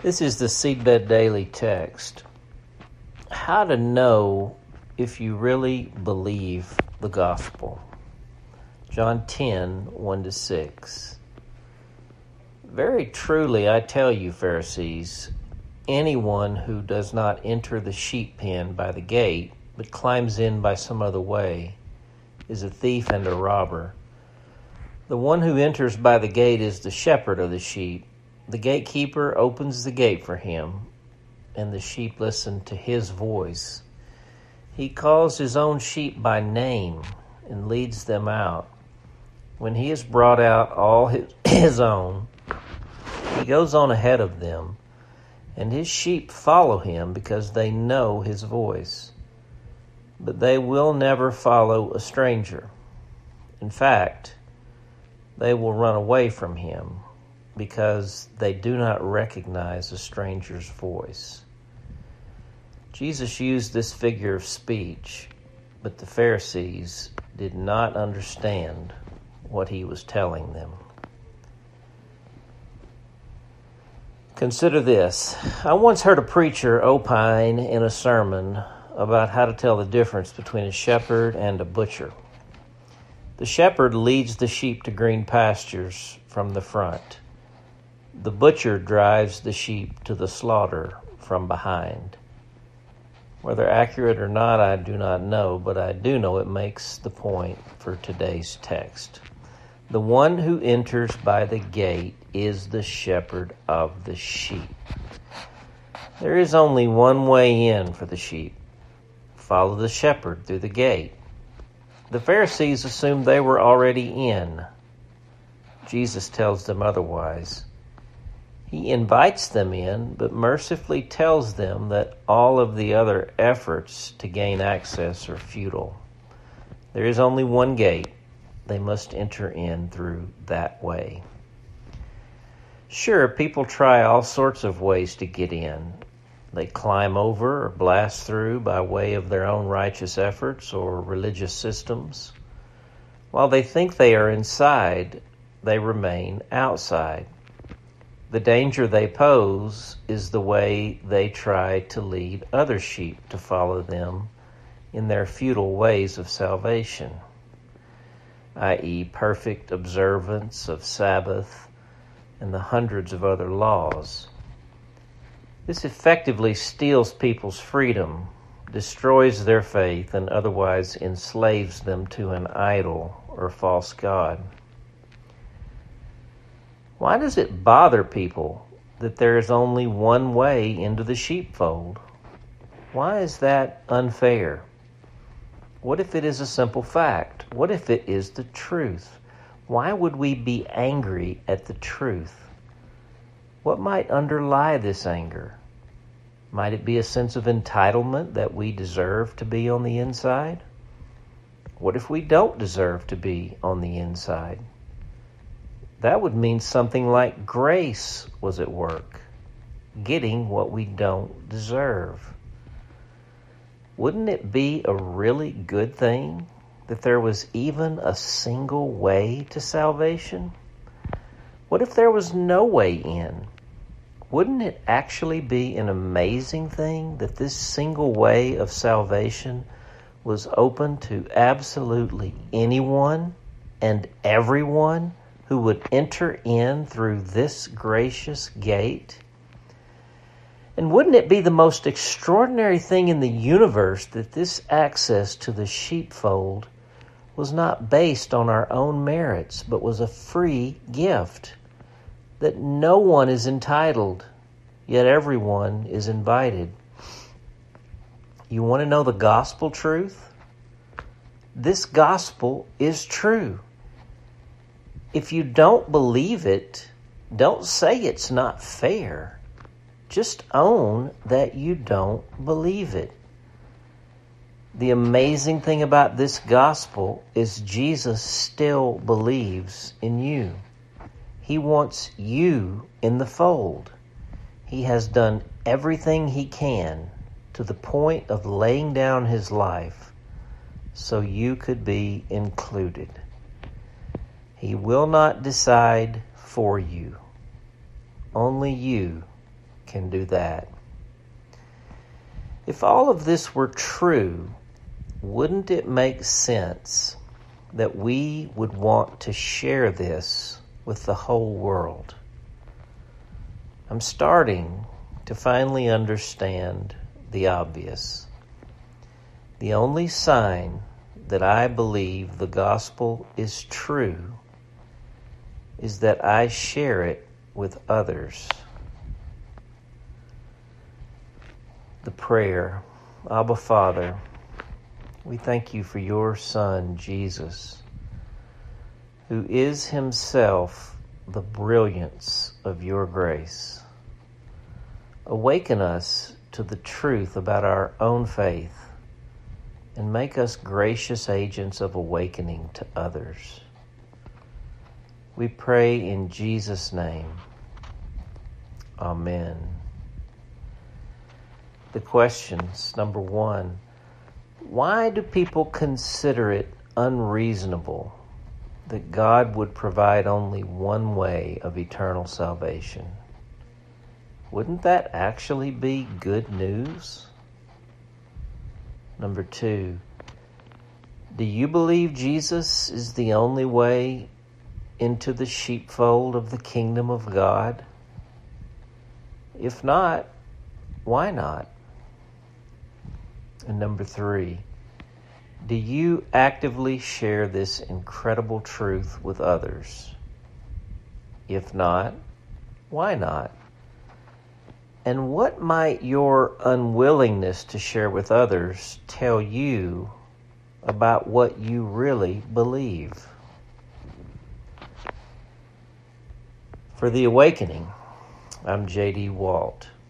This is the Seedbed Daily text. How to know if you really believe the gospel. John 10, 1-6. Very truly I tell you, Pharisees, anyone who does not enter the sheep pen by the gate, but climbs in by some other way, is a thief and a robber. The one who enters by the gate is the shepherd of the sheep. The gatekeeper opens the gate for him, and the sheep listen to his voice. He calls his own sheep by name and leads them out. When he has brought out all his own, he goes on ahead of them, and his sheep follow him because they know his voice. But they will never follow a stranger. In fact, they will run away from him because they do not recognize a stranger's voice. Jesus used this figure of speech, but the Pharisees did not understand what he was telling them. Consider this. I once heard a preacher opine in a sermon about how to tell the difference between a shepherd and a butcher. The shepherd leads the sheep to green pastures from the front. The butcher drives the sheep to the slaughter from behind. Whether accurate or not, I do not know, but I do know it makes the point for today's text. The one who enters by the gate is the shepherd of the sheep. There is only one way in for the sheep. Follow the shepherd through the gate. The Pharisees assumed they were already in. Jesus tells them otherwise. He invites them in, but mercifully tells them that all of the other efforts to gain access are futile. There is only one gate. They must enter in through that way. Sure, people try all sorts of ways to get in. They climb over or blast through by way of their own righteous efforts or religious systems. While they think they are inside, they remain outside. The danger they pose is the way they try to lead other sheep to follow them in their futile ways of salvation, i.e., perfect observance of Sabbath and the hundreds of other laws. This effectively steals people's freedom, destroys their faith, and otherwise enslaves them to an idol or false god. Why does it bother people that there is only one way into the sheepfold? Why is that unfair? What if it is a simple fact? What if it is the truth? Why would we be angry at the truth? What might underlie this anger? Might it be a sense of entitlement that we deserve to be on the inside? What if we don't deserve to be on the inside? That would mean something like grace was at work, getting what we don't deserve. Wouldn't it be a really good thing that there was even a single way to salvation? What if there was no way in? Wouldn't it actually be an amazing thing that this single way of salvation was open to absolutely anyone and everyone who would enter in through this gracious gate? And wouldn't it be the most extraordinary thing in the universe that this access to the sheepfold was not based on our own merits, but was a free gift? That no one is entitled, yet everyone is invited. You want to know the gospel truth? This gospel is true. If you don't believe it, don't say it's not fair. Just own that you don't believe it. The amazing thing about this gospel is Jesus still believes in you. He wants you in the fold. He has done everything he can to the point of laying down his life so you could be included. He will not decide for you. Only you can do that. If all of this were true, wouldn't it make sense that we would want to share this with the whole world? I'm starting to finally understand the obvious. The only sign that I believe the gospel is true is that I share it with others. The prayer. Abba, Father, we thank you for your Son, Jesus, who is himself the brilliance of your grace. Awaken us to the truth about our own faith and make us gracious agents of awakening to others. We pray in Jesus' name. Amen. The questions. Number 1, why do people consider it unreasonable that God would provide only one way of eternal salvation? Wouldn't that actually be good news? Number 2, do you believe Jesus is the only way into the sheepfold of the kingdom of God? If not, why not? And number 3, do you actively share this incredible truth with others? If not, why not? And what might your unwillingness to share with others tell you about what you really believe? For The Awakening, I'm J.D. Walt.